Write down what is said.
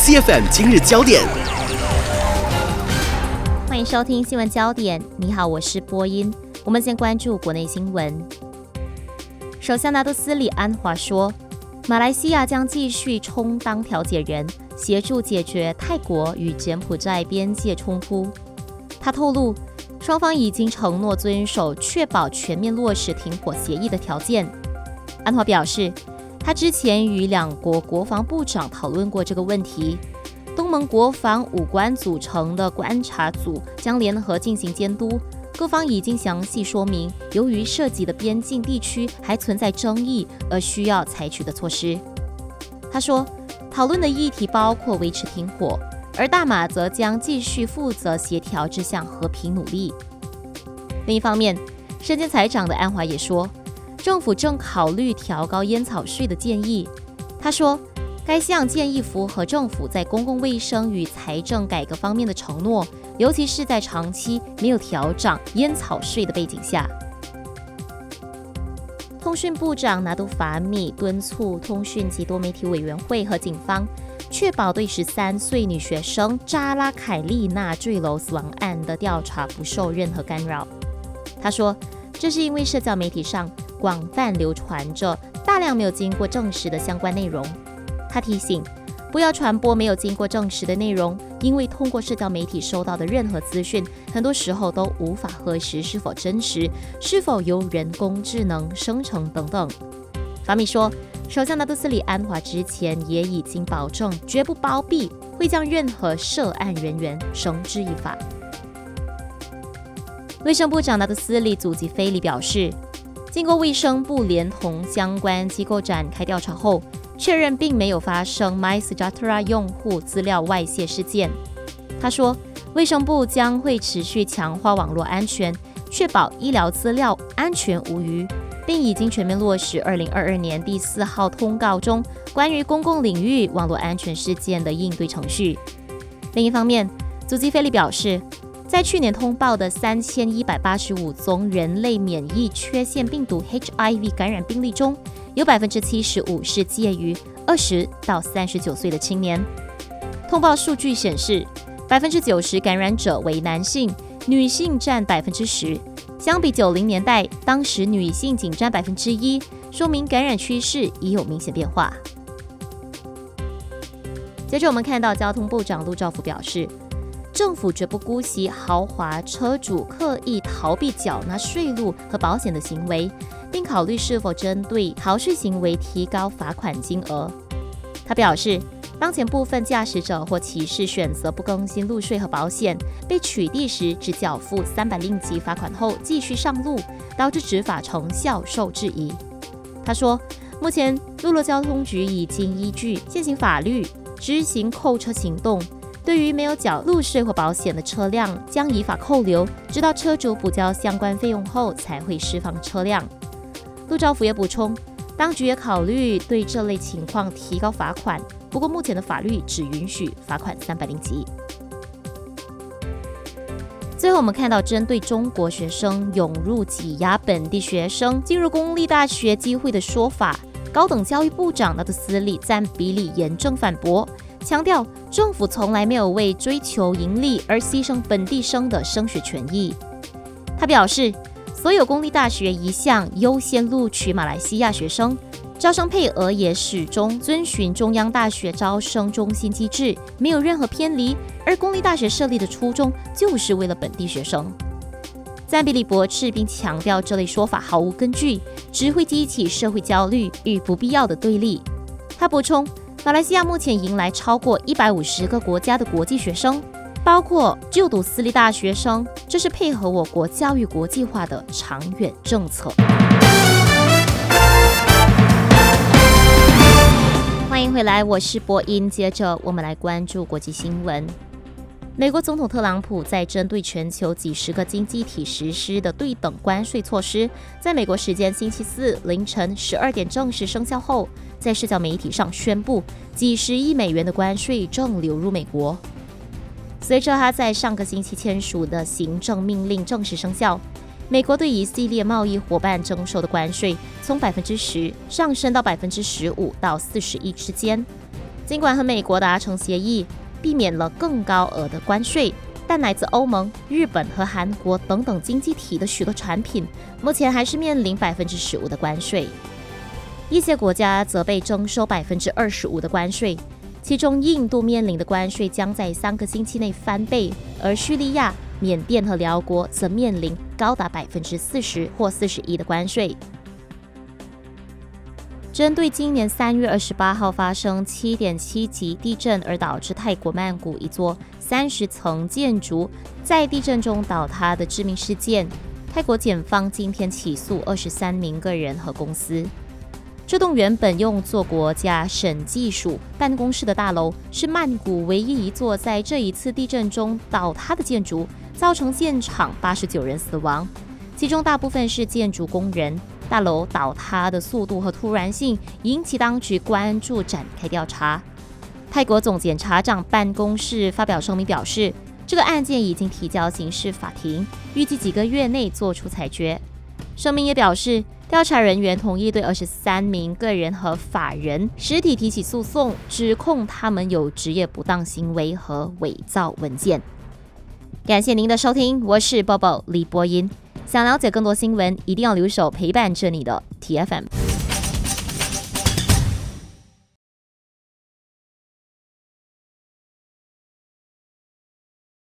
CFM 今日焦点。 欢迎收听新闻焦点。你好，我是播音。我们先关注国内新闻。首相拿督斯里安华说，马来西亚将继续充当调解人，协助解决泰国与柬埔寨边界冲突。他透露，双方已经承诺遵守确保全面落实停火协议的条件。安华表示，他之前与两国国防部长讨论过这个问题。东盟国防5官组成的观察组将联合进行监督，各方已经详细说明，由于涉及的边境地区还存在争议，而需要采取的措施。他说，讨论的议题包括维持停火，而大马则将继续负责协调这项和平努力。另一方面，身兼财长的安华也说，政府正考虑调高烟草税的建议。他说，该项建议符合政府在公共卫生与财政改革方面的承诺，尤其是在长期没有调涨烟草税的背景下。通讯部长拿督法米敦促通讯及多媒体委员会和警方确保对13岁女学生扎拉凯丽娜坠楼死亡案的调查不受任何干扰。他说，这是因为社交媒体上广泛流传着大量没有经过证实的相关内容。他提醒，不要传播没有经过证实的内容，因为通过社交媒体收到的任何资讯，很多时候都无法核实是否真实，是否由人工智能生成等等。法米说，首相拿督斯里安华之前也已经保证绝不包庇，会将任何涉案人员绳之以法。卫生部长拿督斯里祖吉菲里表示，经过卫生部连同相关机构展开调查后，确认并没有发生 MySejahtera 用户资料外泄事件。他说，卫生部将会持续强化网络安全，确保医疗资料安全无虞，并已经全面落实2022年第4号通告中关于公共领域网络安全事件的应对程序。另一方面，祖基菲利表示，在去年通报的3185宗人类免疫缺陷病毒 HIV 感染病例中，有 75% 是介于20到39岁的青年。通报数据显示， 90% 感染者为男性，女性占 10%， 相比90年代，当时女性仅占 1%， 说明感染趋势已有明显变化。接着我们看到交通部长陆兆福表示，政府绝不姑息豪华车主刻意逃避缴纳税路和保险的行为，并考虑是否针对逃税行为提高罚款金额。他表示，当前部分驾驶者或骑士选择不更新路税和保险，被取缔时只缴付300令吉罚款后继续上路，导致执法成效受质疑。他说，目前陆路交通局已经依据现行法律执行扣车行动，对于没有缴路税或保险的车辆将依法扣留，直到车主补交相关费用后才会释放车辆。陆兆福也补充，当局也考虑对这类情况提高罚款，不过目前的法律只允许罚款300令吉。最后我们看到，针对中国学生涌入挤压本地学生进入公立大学机会的说法，高等教育部长拿督斯里赞比里严正反驳，强调政府从来没有为追求盈利而牺牲本地生的升学权益。他表示，所有公立大学一向优先录取马来西亚学生，招生配额也始终遵循中央大学招生中心机制，没有任何偏离，而公立大学设立的初衷就是为了本地学生。赞比里驳斥并强调这类说法毫无根据，只会激起社会焦虑与不必要的对立。他补充，马来西亚目前迎来超过150个国家的国际学生，包括就读私立大学生，这是配合我国教育国际化的长远政策。欢迎回来，我是播音。接着我们来关注国际新闻。美国总统特朗普在针对全球几十个经济体实施的对等关税措施，在美国时间星期四凌晨12点正式生效后，在社交媒体上宣布几十亿美元的关税正流入美国。随着他在上个星期签署的行政命令正式生效，美国对一系列贸易伙伴征收的关税从 10% 上升到 15%到41%之间。 尽管和美国达成协议，避免了更高额的关税，但来自欧盟、日本和韩国等等经济体的许多产品，目前还是面临15%的关税。一些国家则被征收25%的关税，其中印度面临的关税将在3个星期内翻倍，而叙利亚、缅甸和辽国则面临高达40%或41%的关税。针对今年3月28号发生7.7级地震而导致泰国曼谷一座30层建筑在地震中倒塌的致命事件，泰国检方今天起诉23名个人和公司。这栋原本用作国家审计署办公室的大楼，是曼谷唯一一座在这一次地震中倒塌的建筑，造成现场89人死亡，其中大部分是建筑工人。大楼倒塌的速度和突然性引起当局关注，展开调查。泰国总检察长办公室发表声明表示，这个案件已经提交刑事法庭，预计几个月内做出裁决。声明也表示，调查人员同意对23名个人和法人实体提起诉讼，指控他们有职业不当行为和伪造文件。感谢您的收听，我是 Bobo 李波音。想了解更多新闻，一定要留守陪伴着你的 TFM。